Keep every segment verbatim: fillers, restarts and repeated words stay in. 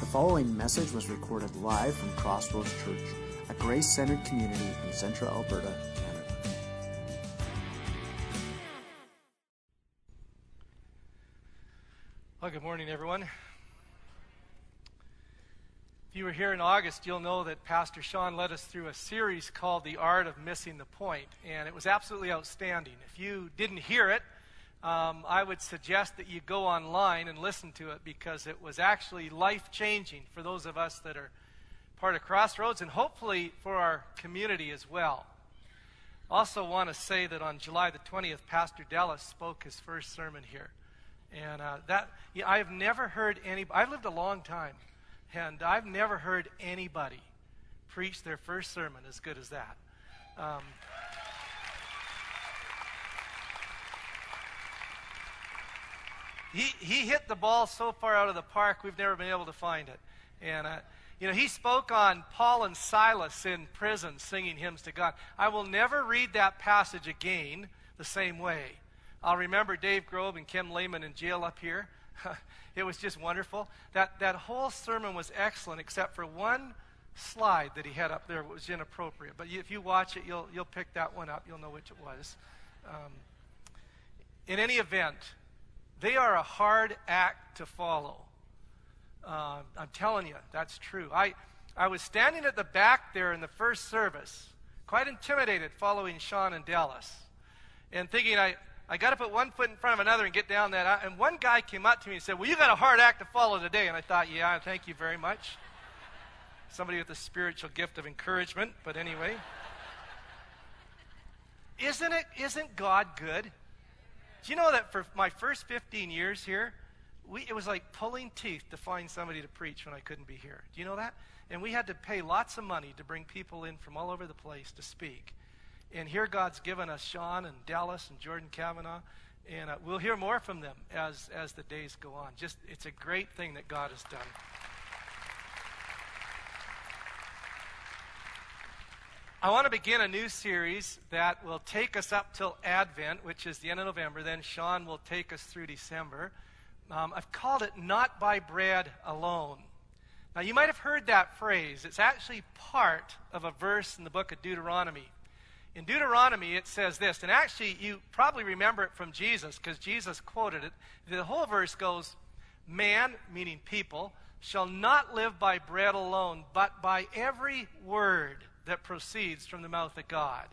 The following message was recorded live from Crossroads Church, a grace-centered community in central Alberta, Canada. Well, good morning, everyone. If you were here in August, you'll know that Pastor Sean led us through a series called The Art of Missing the Point, and it was absolutely outstanding. If you didn't hear it, um, I would suggest that you go online and listen to it, because it was actually life-changing for those of us that are part of Crossroads, and hopefully for our community as well. Also want to say that on July the twentieth, Pastor Dallas spoke his first sermon here. And uh, that yeah, I've never heard any. I've lived a long time, and I've never heard anybody preach their first sermon as good as that. Um, he he hit the ball so far out of the park, we've never been able to find it. And uh, you know, he spoke on Paul and Silas in prison singing hymns to God. I will never read that passage again the same way. I'll remember Dave Grove and Kim Lehman in jail up here. It was just wonderful. That that whole sermon was excellent, except for one slide that he had up there that was inappropriate. But if you watch it, you'll you'll pick that one up. You'll know which it was. Um, in any event, they are a hard act to follow. Uh, I'm telling you, that's true. I I was standing at the back there in the first service, quite intimidated, following Sean and Dallas, and thinking I. I got to put one foot in front of another and get down that aisle. And one guy came up to me and said, well, you got a hard act to follow today. And I thought, yeah, thank you very much. Somebody with a spiritual gift of encouragement. But anyway. Isn't it, isn't God good? Do you know that for my first fifteen years here, we, it was like pulling teeth to find somebody to preach when I couldn't be here. Do you know that? And we had to pay lots of money to bring people in from all over the place to speak. And here God's given us Sean and Dallas and Jordan Kavanaugh, and uh, we'll hear more from them as, as the days go on. Just, it's a great thing that God has done. I want to begin a new series that will take us up till Advent, which is the end of November. Then Sean will take us through December. Um, I've called it Not by Bread Alone. Now, you might have heard that phrase. It's actually part of a verse in the book of Deuteronomy. In Deuteronomy, it says this, and actually you probably remember it from Jesus, because Jesus quoted it. The whole verse goes, man, meaning people, shall not live by bread alone, but by every word that proceeds from the mouth of God.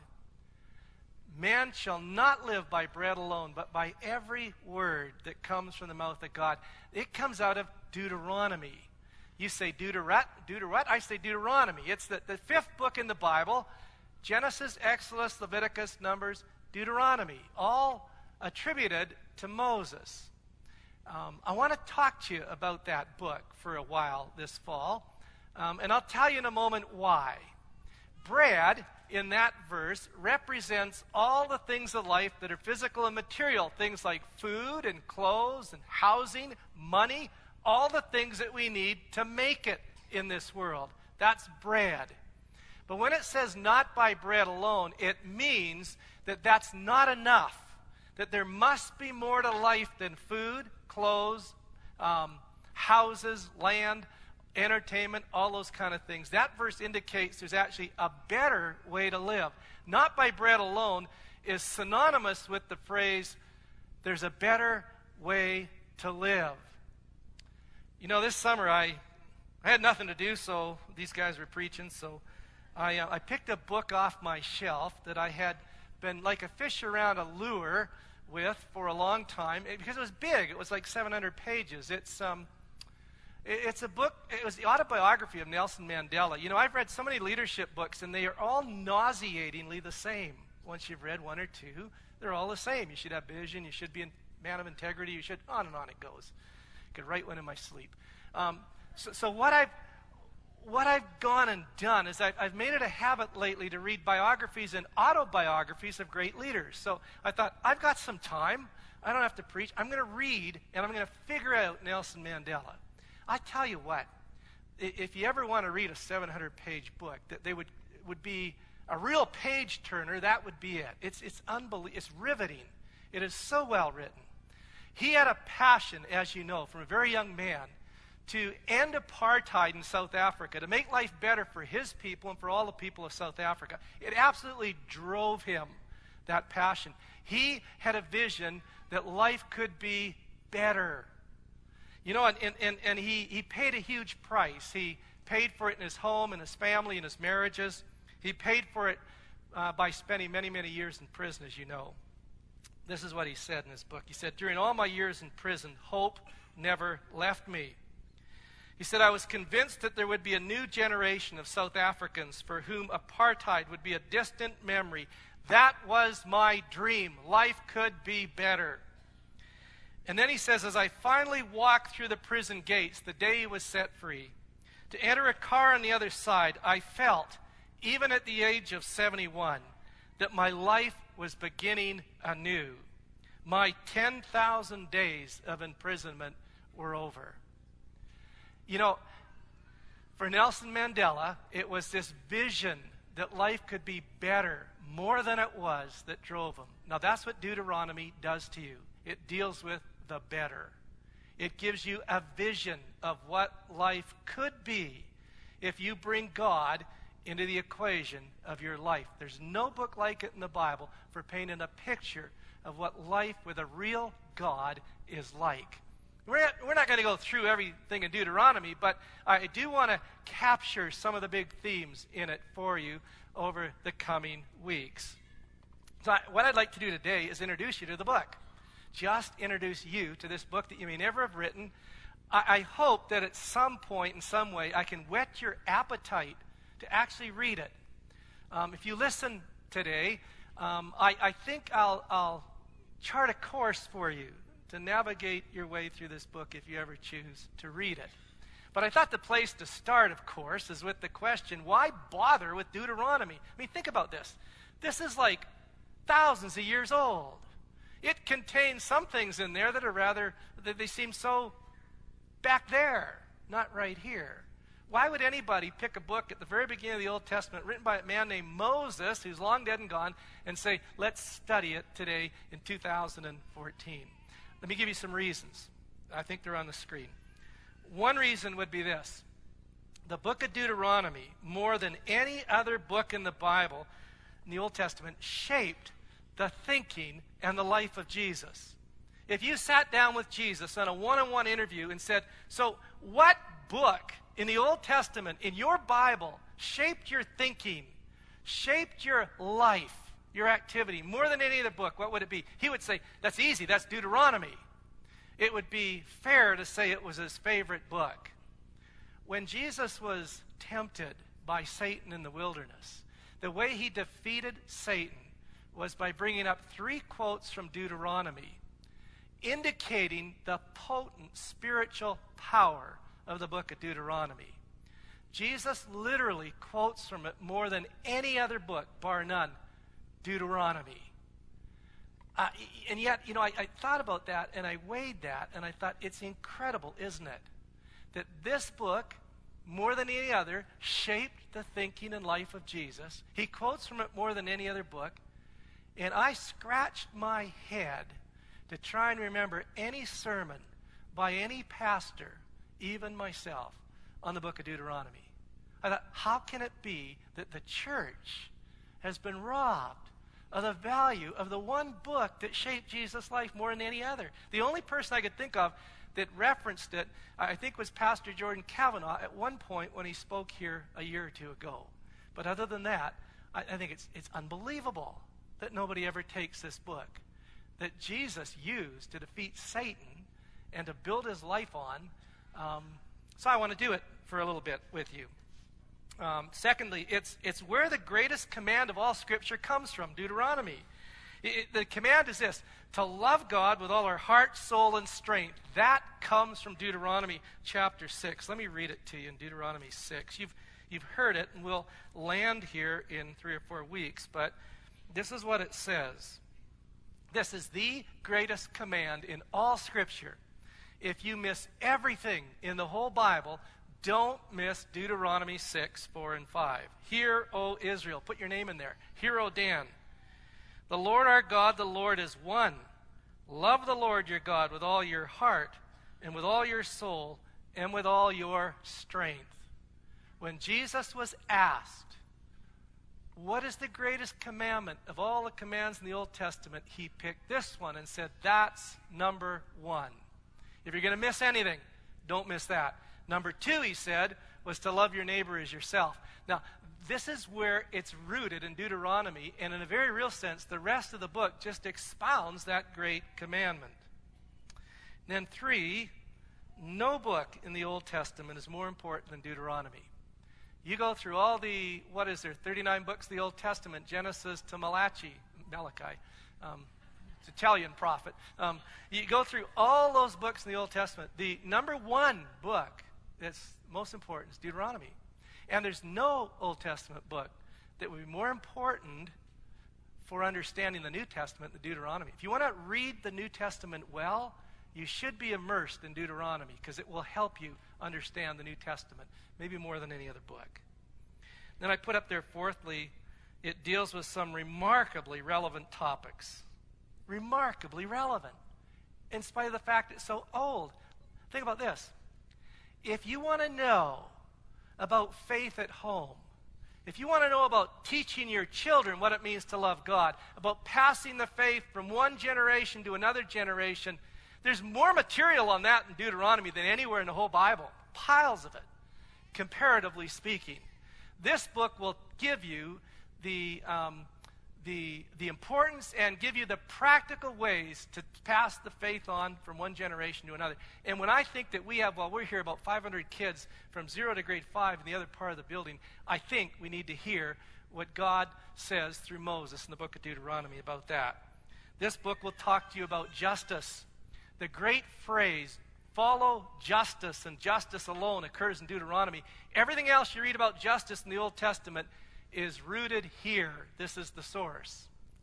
Man shall not live by bread alone, but by every word that comes from the mouth of God. It comes out of Deuteronomy. You say Deuterat, Deuterat, I say Deuteronomy. It's the, the fifth book in the Bible. Genesis, Exodus, Leviticus, Numbers, Deuteronomy, all attributed to Moses. Um, I want to talk to you about that book for a while this fall, um, and I'll tell you in a moment why. Bread, in that verse, represents all the things of life that are physical and material, things like food and clothes and housing, money, all the things that we need to make it in this world. That's bread. But when it says not by bread alone, it means that that's not enough, that there must be more to life than food, clothes, um, houses, land, entertainment, all those kind of things. That verse indicates there's actually a better way to live. Not by bread alone is synonymous with the phrase, there's a better way to live. You know, this summer I, I had nothing to do, so these guys were preaching, so I, uh, I picked a book off my shelf that I had been like a fish around a lure with for a long time, it, because it was big. It was like seven hundred pages. It's um, it, it's a book. It was the autobiography of Nelson Mandela. You know, I've read so many leadership books, and they are all nauseatingly the same. Once you've read one or two, they're all the same. You should have vision. You should be a man of integrity. You should, on and on it goes. I could write one in my sleep. Um, so, so what I've What I've gone and done is I've, I've made it a habit lately to read biographies and autobiographies of great leaders. So I thought, I've got some time. I don't have to preach. I'm going to read, and I'm going to figure out Nelson Mandela. I tell you what, if you ever want to read a seven hundred page book, that they would would be a real page turner, that would be it. It's it's unbelievable. It's riveting. It is so well written. He had a passion, as you know, from a very young man, to end apartheid in South Africa, to make life better for his people and for all the people of South Africa. It absolutely drove him, that passion. He had a vision that life could be better. You know, and, and, and he, he paid a huge price. He paid for it in his home, in his family, in his marriages. He paid for it uh, by spending many, many years in prison, as you know. This is what he said in his book. He said, "During all my years in prison, hope never left me." He said, "I was convinced that there would be a new generation of South Africans for whom apartheid would be a distant memory. That was my dream. Life could be better." And then he says, "As I finally walked through the prison gates the day he was set free, to enter a car on the other side, I felt, even at the age of seventy-one, that my life was beginning anew. My ten thousand days of imprisonment were over." You know, for Nelson Mandela, it was this vision that life could be better, more than it was, that drove him. Now, that's what Deuteronomy does to you. It deals with the better. It gives you a vision of what life could be if you bring God into the equation of your life. There's no book like it in the Bible for painting a picture of what life with a real God is like. We're not, we're not going to go through everything in Deuteronomy, but I do want to capture some of the big themes in it for you over the coming weeks. So I, what I'd like to do today is introduce you to the book. Just introduce you to this book that you may never have written. I, I hope that at some point, in some way, I can whet your appetite to actually read it. Um, if you listen today, um, I, I think I'll, I'll chart a course for you to navigate your way through this book if you ever choose to read it. But I thought the place to start, of course, is with the question, why bother with Deuteronomy? I mean, think about this. This is like thousands of years old. It contains some things in there that are rather, that they seem so back there, not right here. Why would anybody pick a book at the very beginning of the Old Testament written by a man named Moses, who's long dead and gone, and say, let's study it today in two thousand fourteen? Let me give you some reasons. I think they're on the screen. One reason would be this. The book of Deuteronomy, more than any other book in the Bible, in the Old Testament, shaped the thinking and the life of Jesus. If you sat down with Jesus on a one-on-one interview and said, so what book in the Old Testament, in your Bible, shaped your thinking, shaped your life, your activity, more than any other book, what would it be? He would say, that's easy, that's Deuteronomy. It would be fair to say it was his favorite book. When Jesus was tempted by Satan in the wilderness, the way he defeated Satan was by bringing up three quotes from Deuteronomy, indicating the potent spiritual power of the book of Deuteronomy. Jesus literally quotes from it more than any other book, bar none, Deuteronomy. Uh, and yet, you know, I, I thought about that, and I weighed that, and I thought, it's incredible, isn't it? That this book, more than any other, shaped the thinking and life of Jesus. He quotes from it more than any other book. And I scratched my head to try and remember any sermon by any pastor, even myself, on the book of Deuteronomy. I thought, how can it be that the church has been robbed of the value of the one book that shaped Jesus' life more than any other? The only person I could think of that referenced it, I think, was Pastor Jordan Kavanaugh at one point when he spoke here a year or two ago. But other than that, I, I think it's, it's unbelievable that nobody ever takes this book that Jesus used to defeat Satan and to build his life on. Um, so I want to do it for a little bit with you. Um, secondly, it's, it's where the greatest command of all Scripture comes from, Deuteronomy. It, it, the command is this, to love God with all our heart, soul, and strength. That comes from Deuteronomy chapter six. Let me read it to you in Deuteronomy six. You've, you've heard it, and we'll land here in three or four weeks, but this is what it says. This is the greatest command in all Scripture. If you miss everything in the whole Bible, don't miss Deuteronomy six, four, and five. Hear, O Israel. Put your name in there. Hear, O Dan. The Lord our God, the Lord is one. Love the Lord your God with all your heart and with all your soul and with all your strength. When Jesus was asked, what is the greatest commandment of all the commands in the Old Testament, he picked this one and said, that's number one. If you're going to miss anything, don't miss that. Number two, he said, was to love your neighbor as yourself. Now, this is where it's rooted in Deuteronomy, and in a very real sense, the rest of the book just expounds that great commandment. And then three, no book in the Old Testament is more important than Deuteronomy. You go through all the, what is there, thirty-nine books of the Old Testament, Genesis to Malachi, Malachi, um, it's Italian prophet. Um, you go through all those books in the Old Testament. The number one book that's most important is Deuteronomy. And there's no Old Testament book that would be more important for understanding the New Testament than Deuteronomy. If you want to read the New Testament well, you should be immersed in Deuteronomy because it will help you understand the New Testament, maybe more than any other book. Then I put up there, fourthly, it deals with some remarkably relevant topics. Remarkably relevant, in spite of the fact it's so old. Think about this. If you want to know about faith at home, if you want to know about teaching your children what it means to love God, about passing the faith from one generation to another generation, there's more material on that in Deuteronomy than anywhere in the whole Bible. Piles of it, comparatively speaking. This book will give you the, um, the, the importance and give you the practical ways to pass the faith on from one generation to another. And when I think that we have, well, we're here about five hundred kids from zero to grade five in the other part of the building, I think we need to hear what God says through Moses in the book of Deuteronomy about that. This book will talk to you about justice. The great phrase, follow justice, and justice alone occurs in Deuteronomy. Everything else you read about justice in the Old Testament is rooted here. This is the source.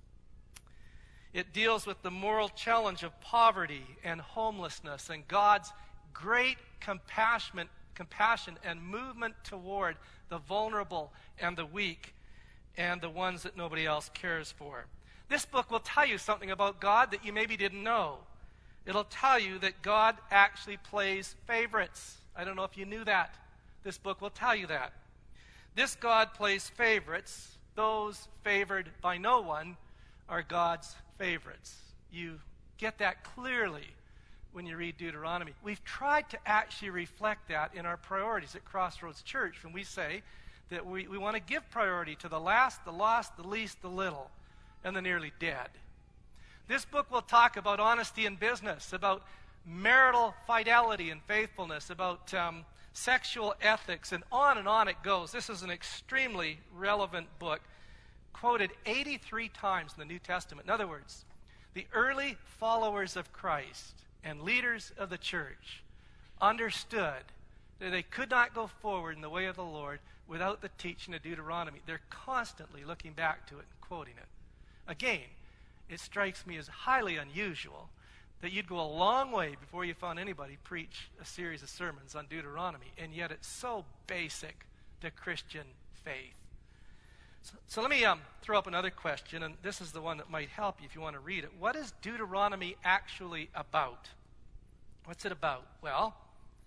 It deals with the moral challenge of poverty and homelessness and God's great compassion, compassion and movement toward the vulnerable and the weak and the ones that nobody else cares for. This book will tell you something about God that you maybe didn't know. It'll tell you that God actually plays favorites. I don't know if you knew that. This book will tell you that. This God plays favorites. Those favored by no one are God's favorites. You get that clearly when you read Deuteronomy. We've tried to actually reflect that in our priorities at Crossroads Church when we say that we, we want to give priority to the last, the lost, the least, the little, and the nearly dead. This book will talk about honesty in business, about marital fidelity and faithfulness, about um, sexual ethics, and on and on it goes. This is an extremely relevant book, quoted eighty-three times in the New Testament. In other words, the early followers of Christ and leaders of the church understood that they could not go forward in the way of the Lord without the teaching of Deuteronomy. They're constantly looking back to it and quoting it. Again, it strikes me as highly unusual that you'd go a long way before you found anybody preach a series of sermons on Deuteronomy, and yet it's so basic to Christian faith. So, so let me um, throw up another question, and this is the one that might help you if you want to read it. What is Deuteronomy actually about? What's it about? Well,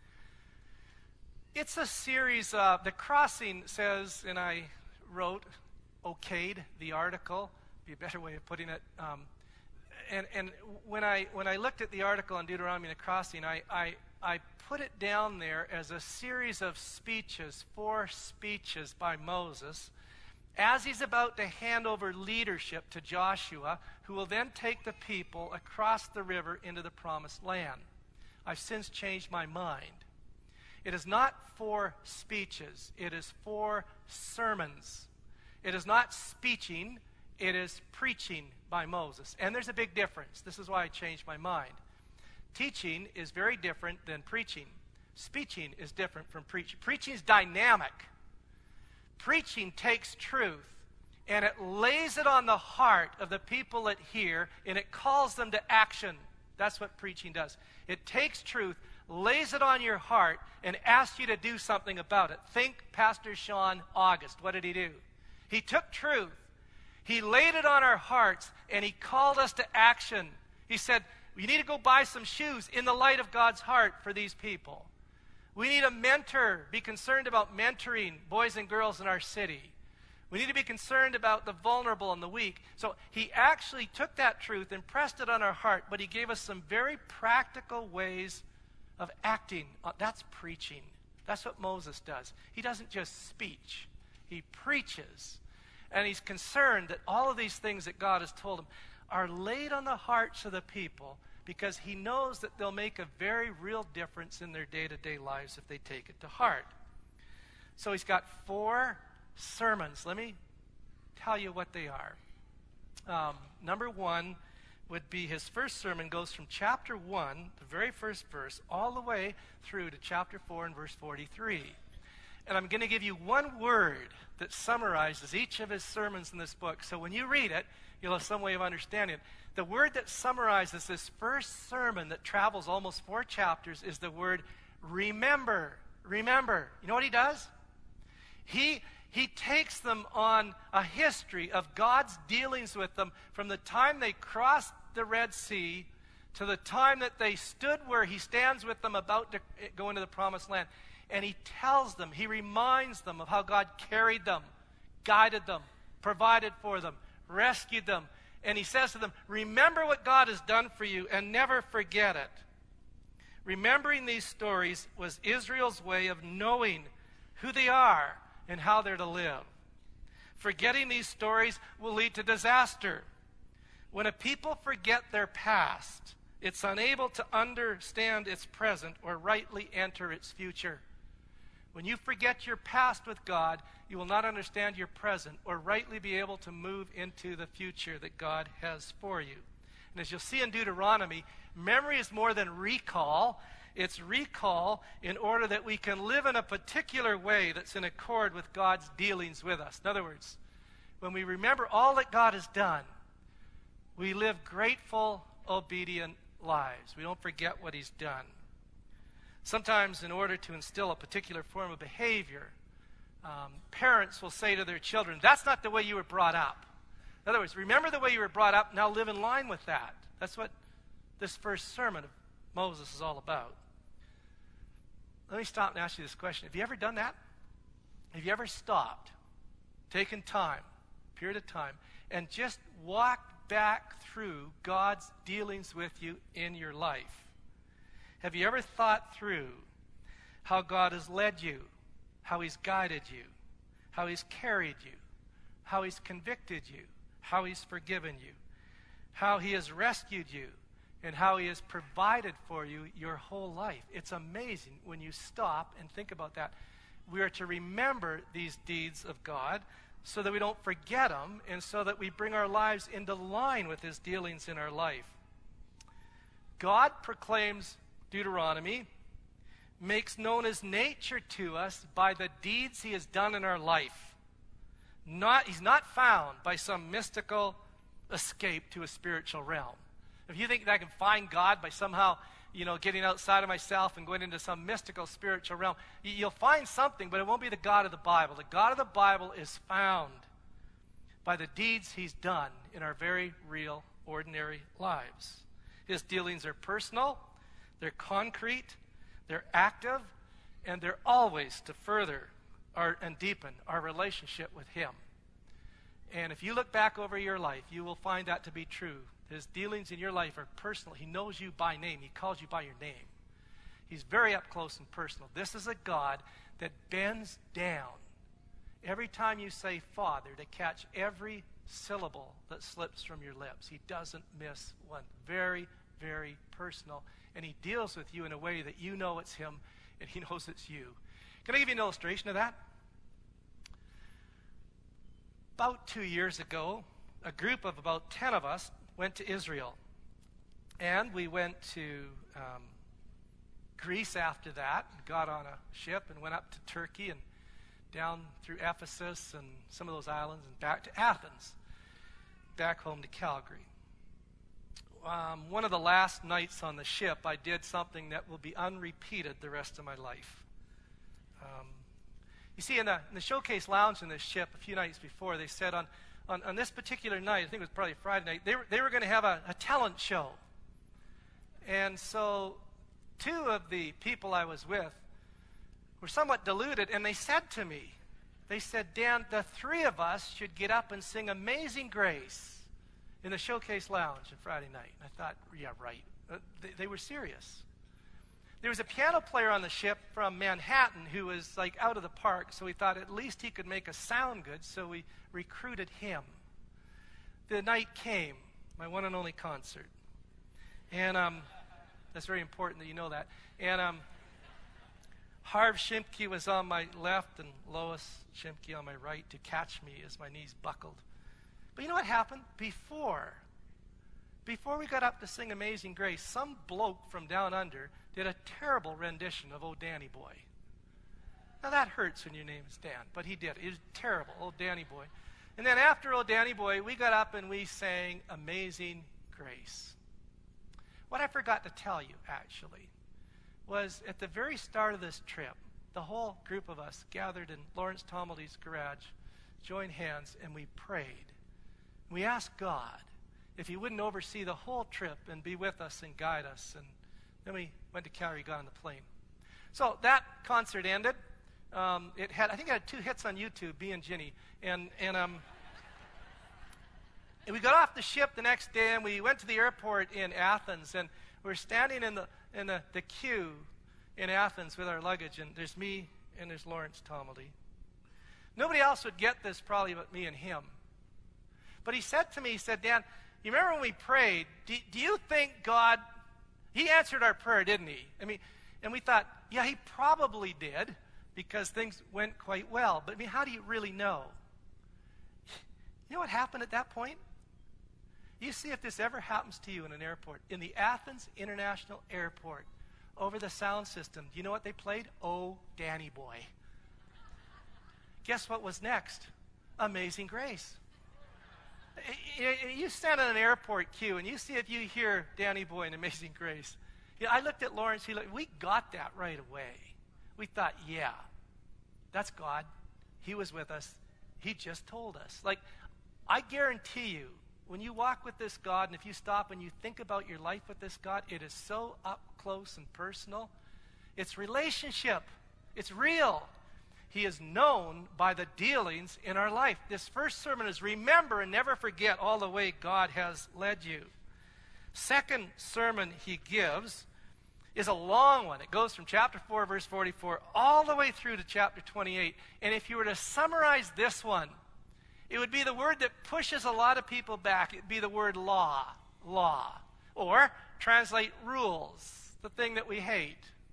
it's a series of, the Crossing says, and I wrote, okayed the article, be a better way of putting it. Um, and and when I when I looked at the article on Deuteronomy and the Crossing, I, I I put it down there as a series of speeches, four speeches by Moses, as he's about to hand over leadership to Joshua, who will then take the people across the river into the promised land. I've since changed my mind. It is not four speeches. It is four sermons. It is not speeching. It is preaching by Moses. And there's a big difference. This is why I changed my mind. Teaching is very different than preaching. Speeching is different from preaching. Preaching is dynamic. Preaching takes truth and it lays it on the heart of the people that hear, and it calls them to action. That's what preaching does. It takes truth, lays it on your heart, and asks you to do something about it. Think Pastor Sean August. What did he do? He took truth. He laid it on our hearts, and he called us to action. He said, you need to go buy some shoes in the light of God's heart for these people. We need a mentor. Be concerned about mentoring boys and girls in our city. We need to be concerned about the vulnerable and the weak. So he actually took that truth and pressed it on our heart, but he gave us some very practical ways of acting. That's preaching. That's what Moses does. He doesn't just speak. He preaches. And he's concerned that all of these things that God has told him are laid on the hearts of the people because he knows that they'll make a very real difference in their day-to-day lives if they take it to heart. So he's got four sermons. Let me tell you what they are. Um, number one would be his first sermon goes from chapter one, the very first verse, all the way through to chapter four and verse forty-three. And I'm going to give you one word that summarizes each of his sermons in this book. So when you read it, you'll have some way of understanding it. The word that summarizes this first sermon that travels almost four chapters is the word remember. Remember. You know what he does? He He takes them on a history of God's dealings with them from the time they crossed the Red Sea to the time that they stood where he stands with them about to go into the promised land. And he tells them, he reminds them of how God carried them, guided them, provided for them, rescued them. And he says to them, remember what God has done for you and never forget it. Remembering these stories was Israel's way of knowing who they are and how they're to live. Forgetting these stories will lead to disaster. When a people forget their past, it's unable to understand its present or rightly enter its future. When you forget your past with God, you will not understand your present or rightly be able to move into the future that God has for you. And as you'll see in Deuteronomy, memory is more than recall. It's recall in order that we can live in a particular way that's in accord with God's dealings with us. In other words, when we remember all that God has done, we live grateful, obedient lives. We don't forget what he's done. Sometimes in order to instill a particular form of behavior, um, parents will say to their children, that's not the way you were brought up. In other words, remember the way you were brought up, now live in line with that. That's what this first sermon of Moses is all about. Let me stop and ask you this question. Have you ever done that? Have you ever stopped, taken time, period of time, and just walked back through God's dealings with you in your life? Have you ever thought through how God has led you, how he's guided you, how he's carried you, how he's convicted you, how he's forgiven you, how he has rescued you, and how he has provided for you your whole life? It's amazing when you stop and think about that. We are to remember these deeds of God so that we don't forget them and so that we bring our lives into line with his dealings in our life. God proclaims Deuteronomy, makes known his nature to us by the deeds he has done in our life. Not, he's not found by some mystical escape to a spiritual realm. If you think that I can find God by somehow, you know, getting outside of myself and going into some mystical spiritual realm, you'll find something, but it won't be the God of the Bible. The God of the Bible is found by the deeds he's done in our very real, ordinary lives. His dealings are personal, they're concrete, they're active, and they're always to further our, and deepen our relationship with him. And if you look back over your life, you will find that to be true. His dealings in your life are personal. He knows you by name. He calls you by your name. He's very up close and personal. This is a God that bends down every time you say Father to catch every syllable that slips from your lips. He doesn't miss one. Very, very personal. And he deals with you in a way that you know it's him and he knows it's you. Can I give you an illustration of that? About two years ago, a group of about ten of us went to Israel. And we went to um, Greece after that, got on a ship and went up to Turkey and down through Ephesus and some of those islands and back to Athens, back home to Calgary. Um, one of the last nights on the ship, I did something that will be unrepeated the rest of my life. Um, you see, in the, in the showcase lounge in this ship a few nights before, they said on, on, on this particular night, I think it was probably Friday night, they were, they were going to have a, a talent show. And so two of the people I was with were somewhat deluded, and they said to me, they said, Dan, the three of us should get up and sing Amazing Grace in the Showcase Lounge on Friday night. And I thought, yeah, right. Uh, they, they were serious. There was a piano player on the ship from Manhattan who was like out of the park, so we thought at least he could make us sound good, so we recruited him. The night came, my one and only concert. And um, that's very important that you know that. And um, Harv Shimke was on my left and Lois Shimke on my right to catch me as my knees buckled. But you know what happened? Before, before we got up to sing Amazing Grace, some bloke from down under did a terrible rendition of Oh Danny Boy. Now that hurts when your name is Dan, but he did. It was terrible, Oh Danny Boy. And then after Oh Danny Boy, we got up and we sang Amazing Grace. What I forgot to tell you, actually, was at the very start of this trip, the whole group of us gathered in Lawrence Tomaldy's garage, joined hands, and we prayed. We asked God if he wouldn't oversee the whole trip and be with us and guide us. And then we went to Calgary, got on the plane. So that concert ended. Um, it had, I think it had two hits on YouTube, B and Ginny. And, and, um, and we got off the ship the next day, and we went to the airport in Athens, and we were standing in the in the, the queue in Athens with our luggage, and there's me and there's Lawrence Tomaldy. Nobody else would get this probably but me and him. But he said to me, he said, Dan, you remember when we prayed, do, do you think God, he answered our prayer, didn't he? I mean, and we thought, yeah, he probably did, because things went quite well. But I mean, how do you really know? You know what happened at that point? You see if this ever happens to you in an airport. In the Athens International Airport, over the sound system, do you know what they played? Oh, Danny Boy. Guess what was next? Amazing Grace. You stand in an airport queue, and you see if you hear Danny Boy and Amazing Grace. You know, I looked at Lawrence, he looked, we got that right away. We thought, yeah, that's God. He was with us. He just told us. Like, I guarantee you, when you walk with this God, and if you stop and you think about your life with this God, it is so up close and personal. It's relationship. It's real. He is known by the dealings in our life. This first sermon is remember and never forget all the way God has led you. Second sermon he gives is a long one. It goes from chapter four, verse forty-four, all the way through to chapter twenty-eight. And if you were to summarize this one, it would be the word that pushes a lot of people back. It would be the word law, law. Or translate rules, the thing that we hate.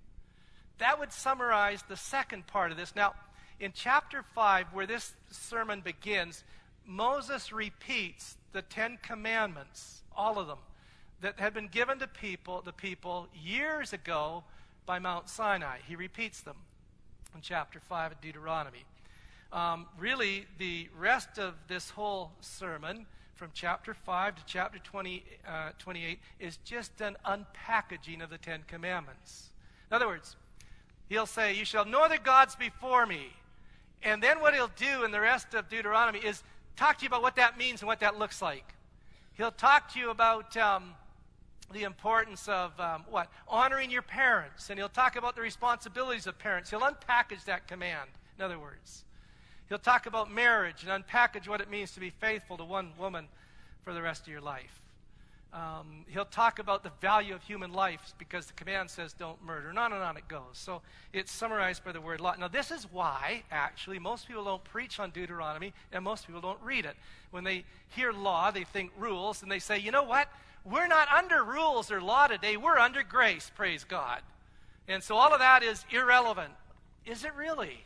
That would summarize the second part of this. Now, in chapter five, where this sermon begins, Moses repeats the Ten Commandments, all of them, that had been given to people, the people years ago by Mount Sinai. He repeats them in chapter five of Deuteronomy. Um, really, the rest of this whole sermon, from chapter five to chapter twenty, uh, twenty-eight, is just an unpackaging of the Ten Commandments. In other words, he'll say, you shall have no other gods before me. And then what he'll do in the rest of Deuteronomy is talk to you about what that means and what that looks like. He'll talk to you about um, the importance of, um, what? Honoring your parents. And he'll talk about the responsibilities of parents. He'll unpackage that command, in other words. He'll talk about marriage and unpackage what it means to be faithful to one woman for the rest of your life. Um, he'll talk about the value of human life because the command says don't murder. And on and on it goes. So it's summarized by the word law. Now this is why, actually, most people don't preach on Deuteronomy and most people don't read it. When they hear law, they think rules, and they say, you know what? We're not under rules or law today. We're under grace, praise God. And so all of that is irrelevant. Is it really?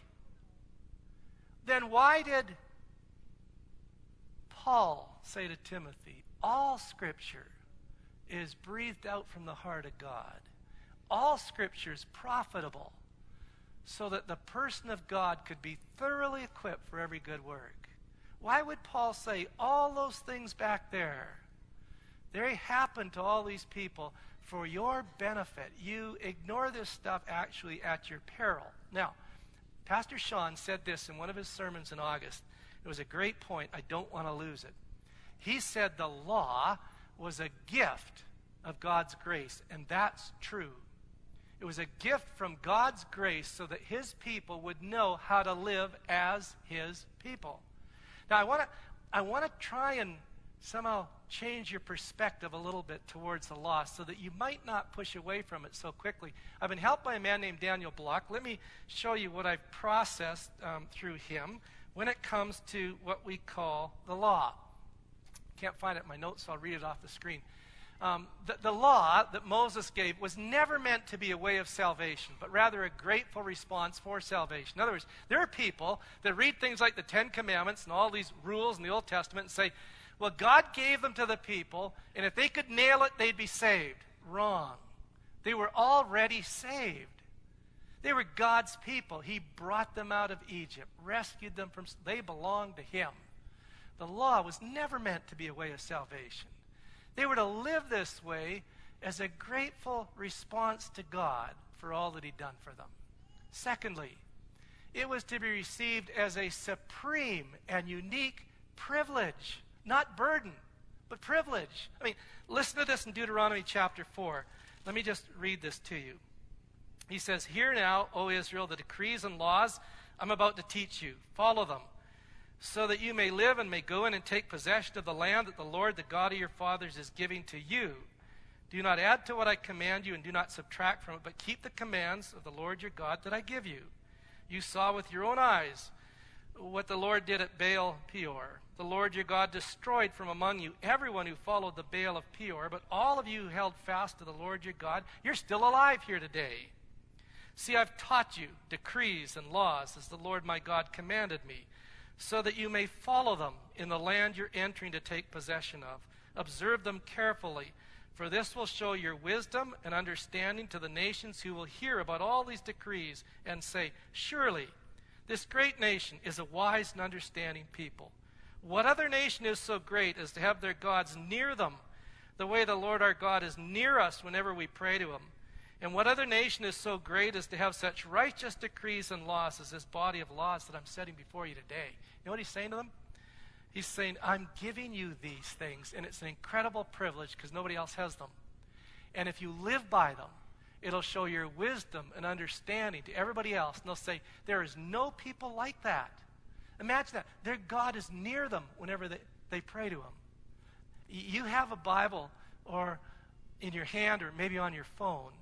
Then why did Paul say to Timothy, all Scripture is breathed out from the heart of God. All Scripture is profitable so that the person of God could be thoroughly equipped for every good work. Why would Paul say all those things back there? They happen to all these people for your benefit. You ignore this stuff actually at your peril. Now, Pastor Sean said this in one of his sermons in August. It was a great point. I don't want to lose it. He said the law was a gift of God's grace, and that's true. It was a gift from God's grace so that his people would know how to live as his people. Now, I want to I want to try and somehow change your perspective a little bit towards the law so that you might not push away from it so quickly. I've been helped by a man named Daniel Block. Let me show you what I've processed um, through him when it comes to what we call the law. Can't find it in my notes, so I'll read it off the screen. Um, the, the law that Moses gave was never meant to be a way of salvation, but rather a grateful response for salvation. In other words, there are people that read things like the Ten Commandments and all these rules in the Old Testament and say, well, God gave them to the people, and if they could nail it, they'd be saved. Wrong. They were already saved. They were God's people. He brought them out of Egypt, rescued them from, they belonged to him. The law was never meant to be a way of salvation. They were to live this way as a grateful response to God for all that he'd done for them. Secondly, it was to be received as a supreme and unique privilege, not burden, but privilege. I mean, listen to this in Deuteronomy chapter four. Let me just read this to you. He says, "Hear now, O Israel, the decrees and laws I'm about to teach you. Follow them, so that you may live and may go in and take possession of the land that the Lord, the God of your fathers, is giving to you. Do not add to what I command you, and do not subtract from it, but keep the commands of the Lord your God that I give you. You saw with your own eyes what the Lord did at Baal Peor. The Lord your God destroyed from among you everyone who followed the Baal of Peor, but all of you who held fast to the Lord your God, you're still alive here today. See, I've taught you decrees and laws as the Lord my God commanded me, so that you may follow them in the land you're entering to take possession of. Observe them carefully, for this will show your wisdom and understanding to the nations who will hear about all these decrees and say, surely this great nation is a wise and understanding people. What other nation is so great as to have their gods near them, the way the Lord our God is near us whenever we pray to him? And what other nation is so great as to have such righteous decrees and laws as this body of laws that I'm setting before you today?" You know what he's saying to them? He's saying, I'm giving you these things, and it's an incredible privilege because nobody else has them. And if you live by them, it'll show your wisdom and understanding to everybody else. And they'll say, there is no people like that. Imagine that. Their God is near them whenever they, they pray to him. You have a Bible or in your hand or maybe on your phone.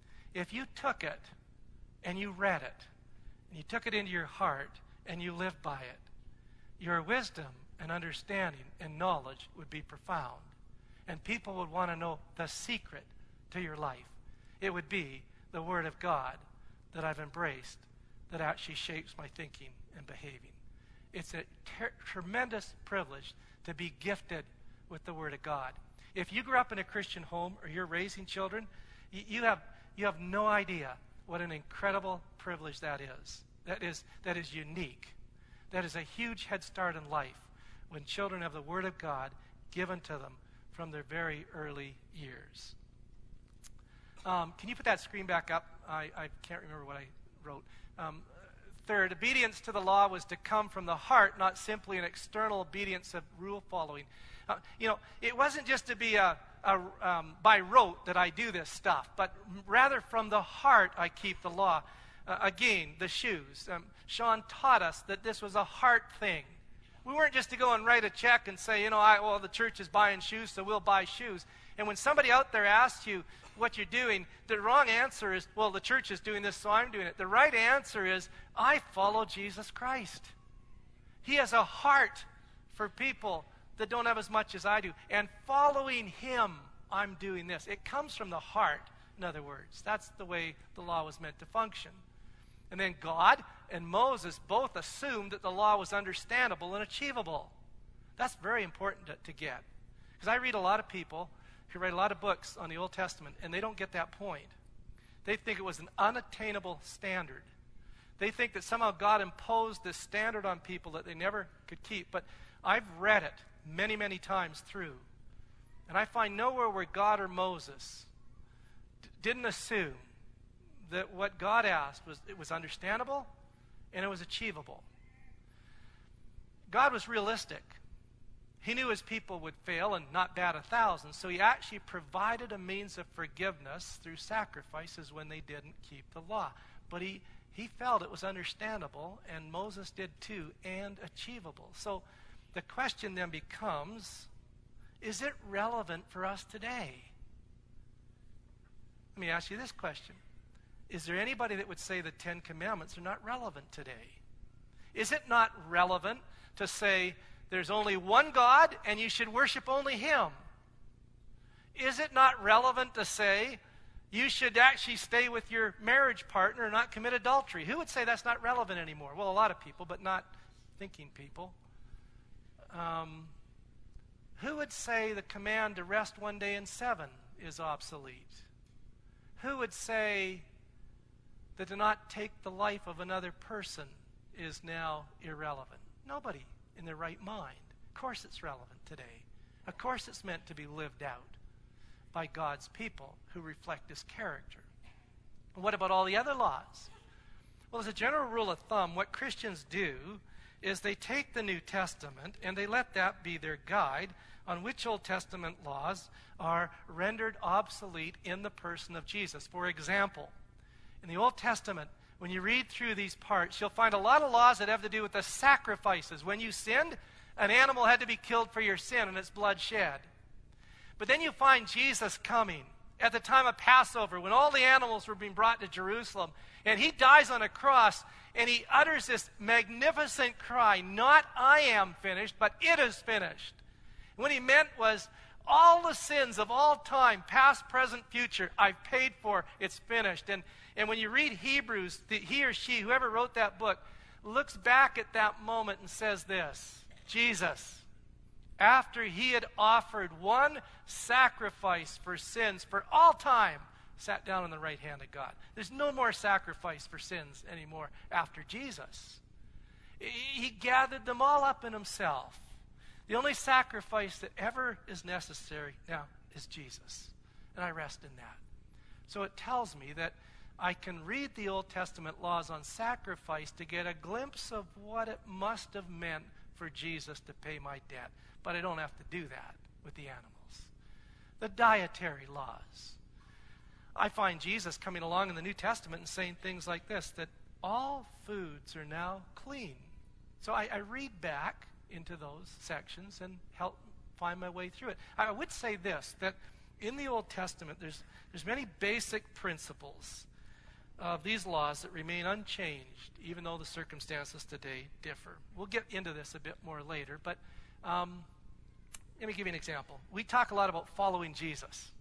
If you took it and you read it, and you took it into your heart and you lived by it, your wisdom and understanding and knowledge would be profound. And people would want to know the secret to your life. It would be the Word of God that I've embraced that actually shapes my thinking and behaving. It's a ter- tremendous privilege to be gifted with the Word of God. If you grew up in a Christian home or you're raising children, you, you have you have no idea what an incredible privilege that is. That is that is unique. That is a huge head start in life when children have the Word of God given to them from their very early years. Um, can you put that screen back up? I, I can't remember what I wrote. Um, third, obedience to the law was to come from the heart, not simply an external obedience of rule following. Uh, you know, it wasn't just to be a, a um, by rote that I do this stuff, but rather from the heart I keep the law. Uh, again, the shoes. Um, Sean taught us that this was a heart thing. We weren't just to go and write a check and say, you know, I, well, the church is buying shoes, so we'll buy shoes. And when somebody out there asks you what you're doing, the wrong answer is, well, the church is doing this, so I'm doing it. The right answer is, I follow Jesus Christ. He has a heart for people that don't have as much as I do. And following him, I'm doing this. It comes from the heart, in other words. That's the way the law was meant to function. And then God and Moses both assumed that the law was understandable and achievable. That's very important to, to get. Because I read a lot of people who write a lot of books on the Old Testament, and they don't get that point. They think it was an unattainable standard. They think that somehow God imposed this standard on people that they never could keep. But I've read it many, many times through, and I find nowhere where God or Moses d- didn't assume that what God asked was it was understandable and it was achievable. God was realistic. He knew his people would fail and not bat a thousand, so he actually provided a means of forgiveness through sacrifices when they didn't keep the law. But he, he felt it was understandable, and Moses did too, and achievable. So the question then becomes, is it relevant for us today? Let me ask you this question. Is there anybody that would say the Ten Commandments are not relevant today? Is it not relevant to say there's only one God and you should worship only Him? Is it not relevant to say you should actually stay with your marriage partner and not commit adultery? Who would say that's not relevant anymore? Well, a lot of people, but not thinking people. Um, who would say the command to rest one day in seven is obsolete? Who would say that to not take the life of another person is now irrelevant? Nobody in their right mind. Of course it's relevant today. Of course it's meant to be lived out by God's people who reflect His character. And what about all the other laws? Well, as a general rule of thumb, what Christians do is they take the New Testament and they let that be their guide on which Old Testament laws are rendered obsolete in the person of Jesus. For example, in the Old Testament, when you read through these parts, you'll find a lot of laws that have to do with the sacrifices. When you sinned, an animal had to be killed for your sin and its blood shed. But then you find Jesus coming at the time of Passover when all the animals were being brought to Jerusalem. And He dies on a cross and He utters this magnificent cry, not I am finished, but it is finished. And what He meant was, all the sins of all time, past, present, future, I've paid for, it's finished. And, and when you read Hebrews, the, he or she, whoever wrote that book, looks back at that moment and says this: Jesus, after He had offered one sacrifice for sins for all time, sat down on the right hand of God. There's no more sacrifice for sins anymore after Jesus. He gathered them all up in Himself. The only sacrifice that ever is necessary now is Jesus. And I rest in that. So it tells me that I can read the Old Testament laws on sacrifice to get a glimpse of what it must have meant for Jesus to pay my debt. But I don't have to do that with the animals. The dietary laws. I find Jesus coming along in the New Testament and saying things like this, that all foods are now clean. So I, I read back into those sections and help find my way through it. I would say this, that in the Old Testament, there's, there's many basic principles of these laws that remain unchanged, even though the circumstances today differ. We'll get into this a bit more later, but um, let me give you an example. We talk a lot about following Jesus.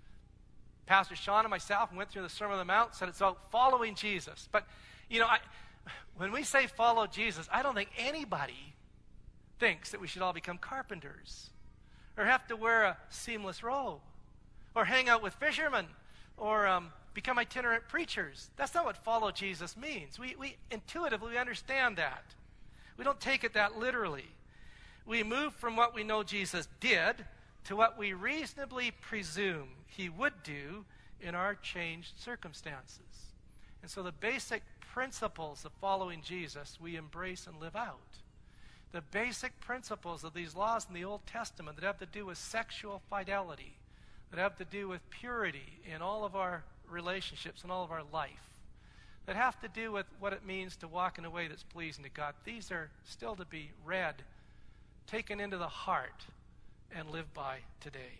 Pastor Sean and myself went through the Sermon on the Mount, said it's about following Jesus. But, you know, I, when we say follow Jesus, I don't think anybody thinks that we should all become carpenters or have to wear a seamless robe or hang out with fishermen or um, become itinerant preachers. That's not what follow Jesus means. We, we intuitively understand that. We don't take it that literally. We move from what we know Jesus did to what we reasonably presume He would do in our changed circumstances. And so the basic principles of following Jesus we embrace and live out. The basic principles of these laws in the Old Testament that have to do with sexual fidelity, that have to do with purity in all of our relationships and all of our life, that have to do with what it means to walk in a way that's pleasing to God. These are still to be read, taken into the heart, and lived by today.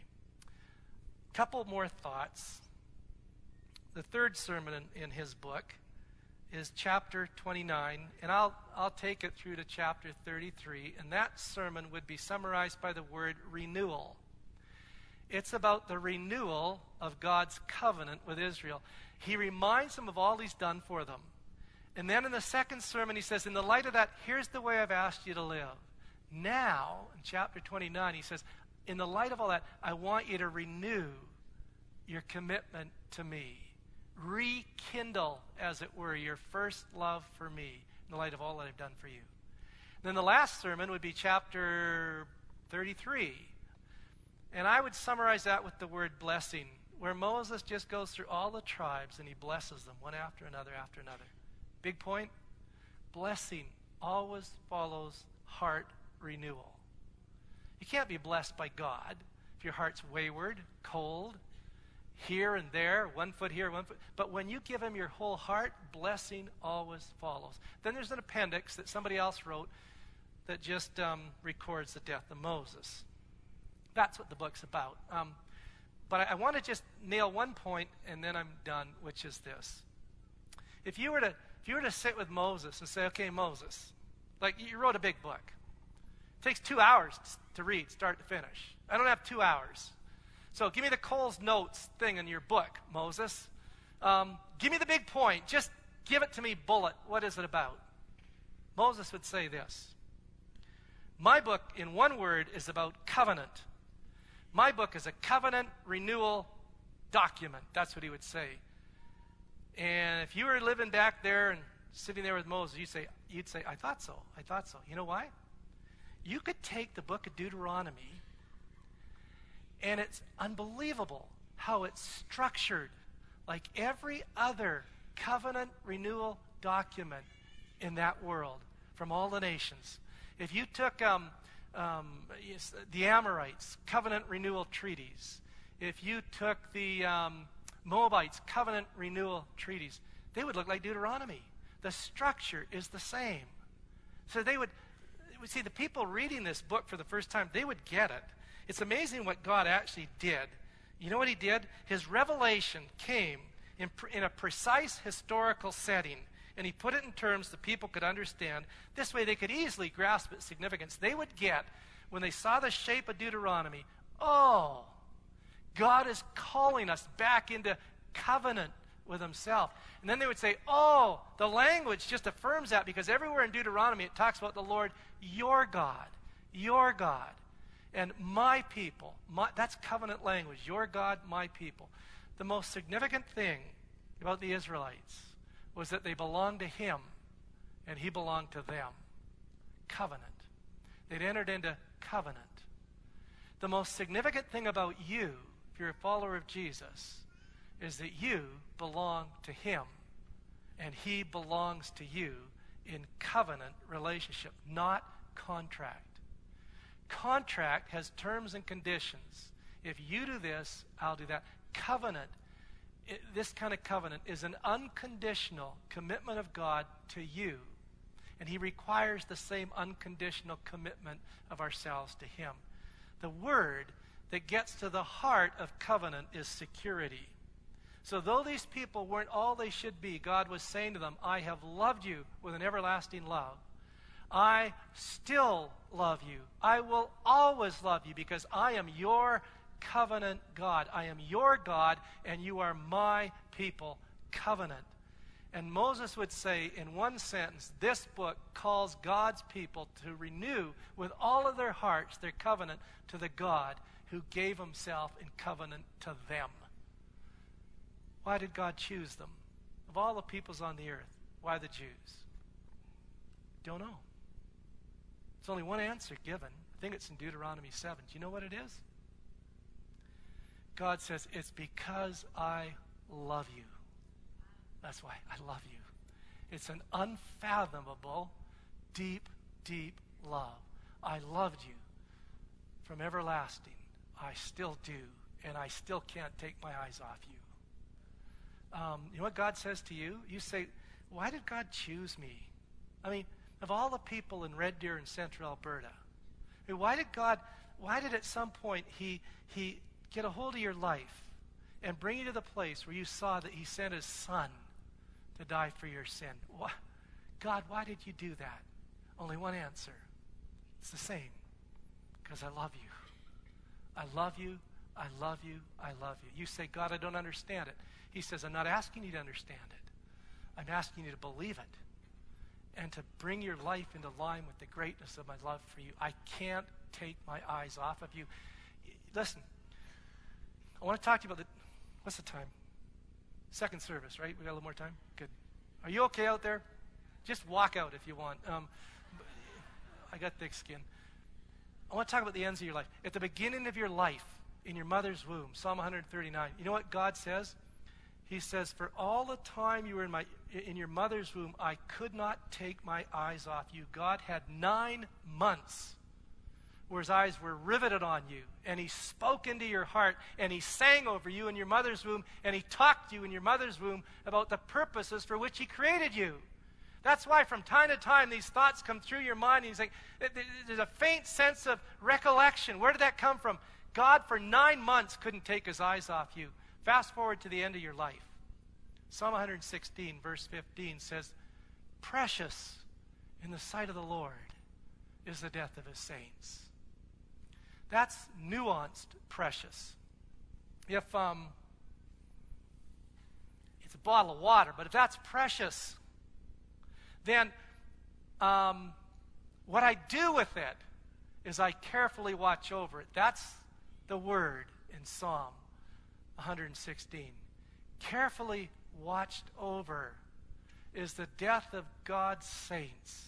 Couple more thoughts. The third sermon in, in his book is chapter twenty-nine, and I'll, I'll take it through to chapter thirty-three, and that sermon would be summarized by the word renewal. It's about the renewal of God's covenant with Israel. He reminds them of all He's done for them. And then in the second sermon, He says, in the light of that, here's the way I've asked you to live. Now, in chapter twenty-nine, He says, in the light of all that, I want you to renew your commitment to me. Rekindle, as it were, your first love for me in the light of all that I've done for you. And then the last sermon would be chapter thirty-three. And I would summarize that with the word blessing, where Moses just goes through all the tribes and he blesses them one after another after another. Big point? Blessing always follows heart renewal. You can't be blessed by God if your heart's wayward, cold, here and there, one foot here, one foot. But when you give him your whole heart, blessing always follows. Then there's an appendix that somebody else wrote that just um, records the death of Moses. That's what the book's about. Um, but I, I want to just nail one point, and then I'm done, which is this. If you were to, if you were to sit with Moses and say, okay, Moses, like you wrote a big book. It takes two hours to read, start to finish. I don't have two hours. So give me the Cole's Notes thing in your book, Moses. Um, give me the big point. Just give it to me, bullet. What is it about? Moses would say this. My book, in one word, is about covenant. My book is a covenant renewal document. That's what he would say. And if you were living back there and sitting there with Moses, you'd say, you'd say, I thought so. I thought so. You know why? You could take the book of Deuteronomy, and it's unbelievable how it's structured like every other covenant renewal document in that world from all the nations. If you took um, um, the Amorites, covenant renewal treaties, if you took the um, Moabites, covenant renewal treaties, they would look like Deuteronomy. The structure is the same. So they would, see, the people reading this book for the first time, they would get it. It's amazing what God actually did. You know what he did? His revelation came in, in a precise historical setting, and he put it in terms the people could understand. This way they could easily grasp its significance. They would get, when they saw the shape of Deuteronomy, oh, God is calling us back into covenant with himself. And then they would say, oh, the language just affirms that, because everywhere in Deuteronomy it talks about the Lord, your God, your God. And my people, my, that's covenant language, your God, my people. The most significant thing about the Israelites was that they belonged to him, and he belonged to them. Covenant. They'd entered into covenant. The most significant thing about you, if you're a follower of Jesus, is that you belong to him, and he belongs to you in covenant relationship, not contract. Contract has terms and conditions. If you do this, I'll do that. Covenant, it, this kind of covenant is an unconditional commitment of God to you. And he requires the same unconditional commitment of ourselves to him. The word that gets to the heart of covenant is security. So though these people weren't all they should be, God was saying to them, I have loved you with an everlasting love. I still love you. I will always love you because I am your covenant God. I am your God, and you are my people, covenant. And Moses would say in one sentence, this book calls God's people to renew with all of their hearts their covenant to the God who gave himself in covenant to them. Why did God choose them? Of all the peoples on the earth, why the Jews? Don't know. There's only one answer given. I think it's in Deuteronomy seven. Do you know what it is? God says, it's because I love you. That's why I love you. It's an unfathomable, deep, deep love. I loved you from everlasting. I still do, and I still can't take my eyes off you. Um, you know what God says to you? You say, why did God choose me? I mean, of all the people in Red Deer in central Alberta, I mean, why did God, why did at some point he, he get a hold of your life and bring you to the place where you saw that he sent his son to die for your sin? Why, God, why did you do that? Only one answer. It's the same. Because I love you. I love you. I love you. I love you. You say, God, I don't understand it. He says, I'm not asking you to understand it. I'm asking you to believe it and to bring your life into line with the greatness of my love for you. I can't take my eyes off of you. Listen, I want to talk to you about the, what's the time? Second service, right? We got a little more time? Good. Are you okay out there? Just walk out if you want. Um, I got thick skin. I want to talk about the ends of your life. At the beginning of your life, in your mother's womb, Psalm one thirty-nine, you know what God says? He says, for all the time you were in, my, in your mother's womb, I could not take my eyes off you. God had nine months where his eyes were riveted on you, and he spoke into your heart, and he sang over you in your mother's womb, and he talked to you in your mother's womb about the purposes for which he created you. That's why from time to time these thoughts come through your mind, and you think, there's a faint sense of recollection. Where did that come from? God for nine months couldn't take his eyes off you. Fast forward to the end of your life. Psalm one sixteen, verse fifteen says, precious in the sight of the Lord is the death of his saints. That's nuanced precious. If um, it's a bottle of water, but if that's precious, then um, what I do with it is I carefully watch over it. That's the word in Psalm one sixteen. Carefully watched over is the death of God's saints.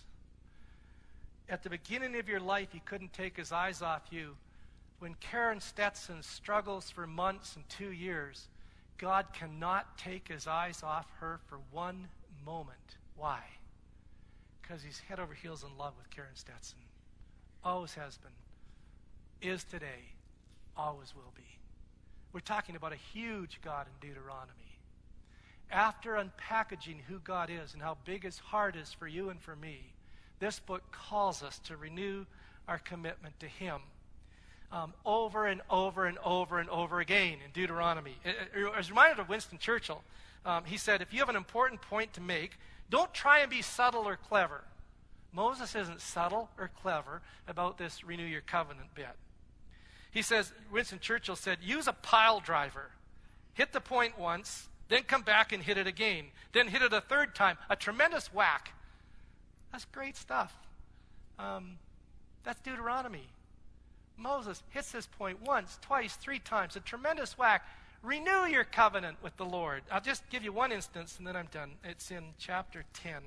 At the beginning of your life, he couldn't take his eyes off you. When Karen Stetson struggles for months and two years, God cannot take his eyes off her for one moment. Why? Because he's head over heels in love with Karen Stetson. Always has been. Is today. Always will be. We're talking about a huge God in Deuteronomy. After unpackaging who God is and how big his heart is for you and for me, this book calls us to renew our commitment to him um, over and over and over and over again in Deuteronomy. I was reminded of Winston Churchill. Um, he said, if you have an important point to make, don't try and be subtle or clever. Moses isn't subtle or clever about this renew your covenant bit. He says, Winston Churchill said, use a pile driver. Hit the point once, then come back and hit it again. Then hit it a third time. A tremendous whack. That's great stuff. Um, that's Deuteronomy. Moses hits this point once, twice, three times. A tremendous whack. Renew your covenant with the Lord. I'll just give you one instance and then I'm done. It's in chapter ten.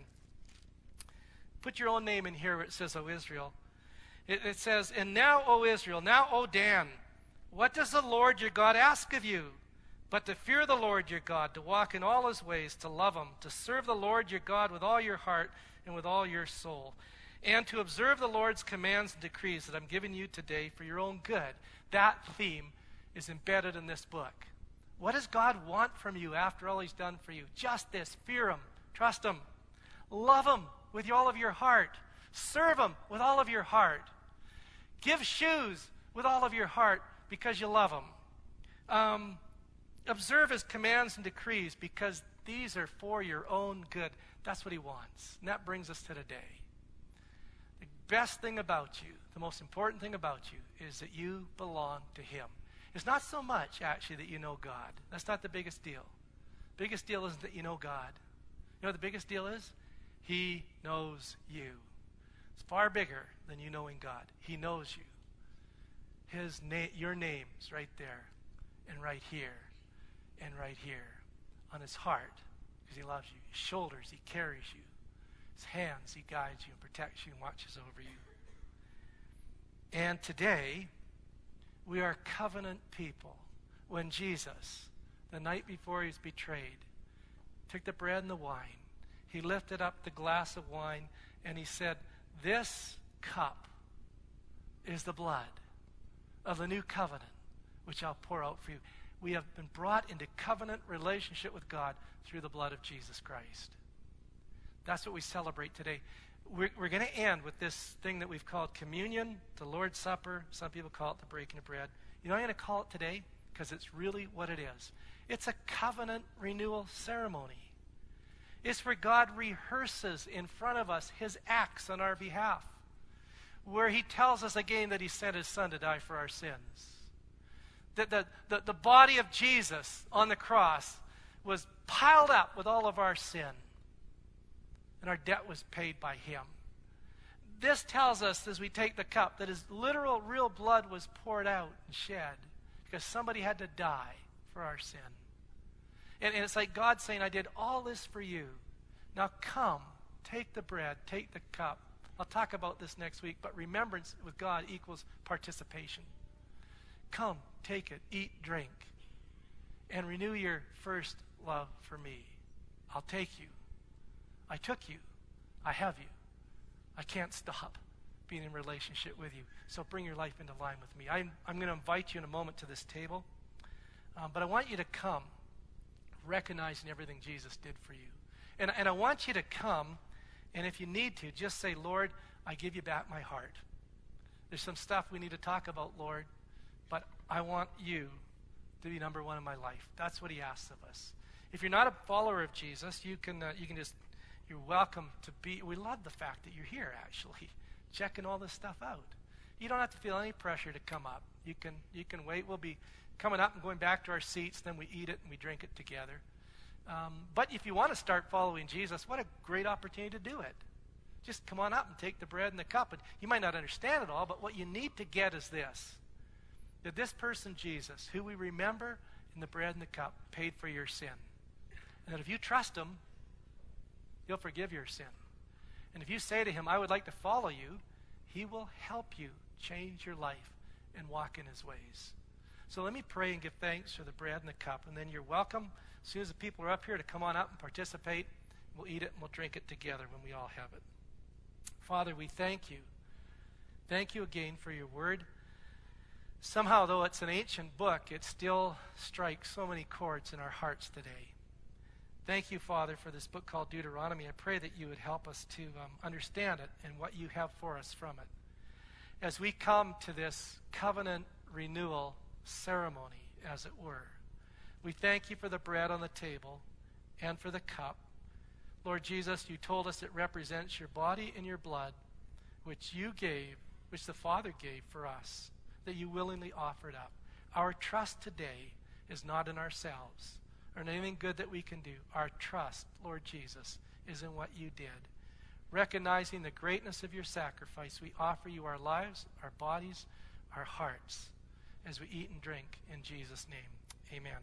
Put your own name in here where it says, O Israel. It, it says, and now, O Israel, now, O Dan, what does the Lord your God ask of you? But to fear the Lord your God, to walk in all his ways, to love him, to serve the Lord your God with all your heart and with all your soul, and to observe the Lord's commands and decrees that I'm giving you today for your own good. That theme is embedded in this book. What does God want from you after all he's done for you? Just this. Fear him. Trust him. Love him with all of your heart. Serve him with all of your heart. Give shoes with all of your heart because you love him. Um, observe his commands and decrees because these are for your own good. That's what he wants. And that brings us to today. The best thing about you, the most important thing about you, is that you belong to him. It's not so much, actually, that you know God. That's not the biggest deal. The biggest deal isn't that you know God. You know what the biggest deal is? He knows you. It's far bigger than you knowing God. He knows you. His na- your name's right there and right here and right here on his heart because he loves you. His shoulders, he carries you. His hands, he guides you and protects you and watches over you. And today, we are covenant people. When Jesus, the night before he was betrayed, took the bread and the wine, he lifted up the glass of wine and he said, this cup is the blood of the new covenant, which I'll pour out for you. We have been brought into covenant relationship with God through the blood of Jesus Christ. That's what we celebrate today. We're, we're going to end with this thing that we've called communion, the Lord's Supper. Some people call it the breaking of bread. You know what I'm going to call it today? Because it's really what it is. It's a covenant renewal ceremony. It's where God rehearses in front of us his acts on our behalf, where he tells us again that he sent his son to die for our sins. That the, the, the body of Jesus on the cross was piled up with all of our sin, and our debt was paid by him. This tells us as we take the cup that his literal, real blood was poured out and shed because somebody had to die for our sin. And, and it's like God saying, I did all this for you. Now come, take the bread, take the cup. I'll talk about this next week, but remembrance with God equals participation. Come, take it, eat, drink, and renew your first love for me. I'll take you. I took you. I have you. I can't stop. being in relationship with you. So bring your life into line with me. I'm, I'm going to invite you in a moment to this table. Um, but I want you to come recognizing everything Jesus did for you. And, and I want you to come, and if you need to, just say, Lord, I give you back my heart. There's some stuff we need to talk about, Lord, but I want you to be number one in my life. That's what he asks of us. If you're not a follower of Jesus, you can uh, you can just, you're welcome to be. We love the fact that you're here, actually, checking all this stuff out. You don't have to feel any pressure to come up. You can you can wait. We'll be coming up and going back to our seats. Then we eat it and we drink it together. Um, but if you want to start following Jesus, what a great opportunity to do it. Just come on up and take the bread and the cup. And you might not understand it all, but what you need to get is this. That this person, Jesus, who we remember in the bread and the cup, paid for your sin. And that if you trust him, he'll forgive your sin. And if you say to him, I would like to follow you, he will help you change your life and walk in his ways. So let me pray and give thanks for the bread and the cup. And then you're welcome, as soon as the people are up here, to come on up and participate. We'll eat it and we'll drink it together when we all have it. Father, we thank you. Thank you again for your word. Somehow, though it's an ancient book, it still strikes so many chords in our hearts today. Thank you, Father, for this book called Deuteronomy. I pray that you would help us to um, understand it and what you have for us from it. As we come to this covenant renewal ceremony, as it were, we thank you for the bread on the table and for the cup. Lord Jesus, you told us it represents your body and your blood, which you gave, which the Father gave for us, that you willingly offered up. Our trust today is not in ourselves or in anything good that we can do. Our trust, Lord Jesus, is in what you did. Recognizing the greatness of your sacrifice, we offer you our lives, our bodies, our hearts, as we eat and drink in Jesus' name. Amen.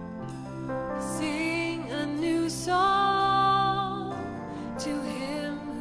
Sing a new song to him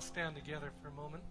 all stand together for a moment.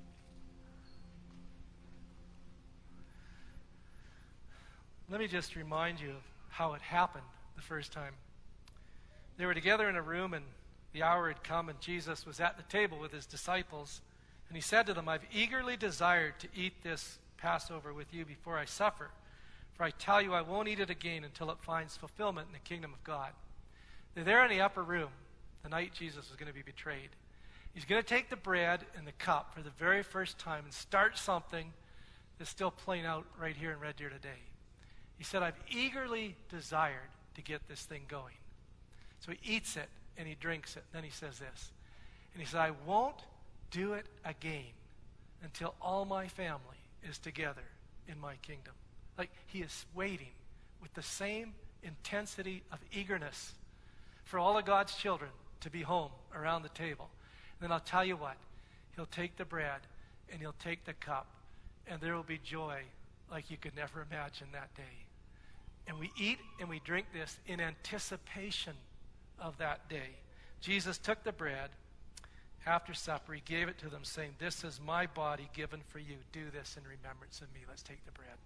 Let me just remind you of how it happened the first time. They were together in a room, and the hour had come, and Jesus was at the table with his disciples. And he said to them, I've eagerly desired to eat this Passover with you before I suffer. For I tell you, I won't eat it again until it finds fulfillment in the kingdom of God. They're there in the upper room the night Jesus was going to be betrayed. He's going to take the bread and the cup for the very first time and start something that's still playing out right here in Red Deer today. He said, I've eagerly desired to get this thing going. So he eats it and he drinks it. Then he says this. And he said, I won't do it again until all my family is together in my kingdom. Like he is waiting with the same intensity of eagerness for all of God's children to be home around the table. And then I'll tell you what, he'll take the bread and he'll take the cup, and there will be joy like you could never imagine that day. And we eat and we drink this in anticipation of that day. Jesus took the bread after supper. He gave it to them, saying, this is my body given for you. Do this in remembrance of me. Let's take the bread.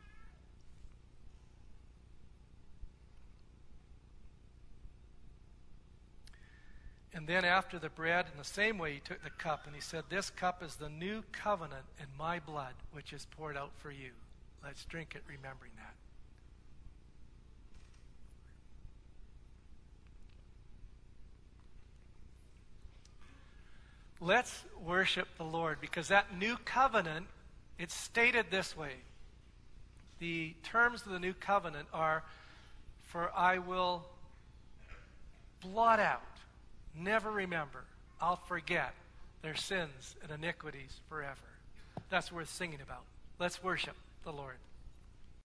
And then after the bread, in the same way, he took the cup, and he said, this cup is the new covenant in my blood, which is poured out for you. Let's drink it, remembering that. Let's worship the Lord, because that new covenant, it's stated this way. The terms of the new covenant are, for I will blot out, never remember, I'll forget their sins and iniquities forever. That's worth singing about. Let's worship the Lord.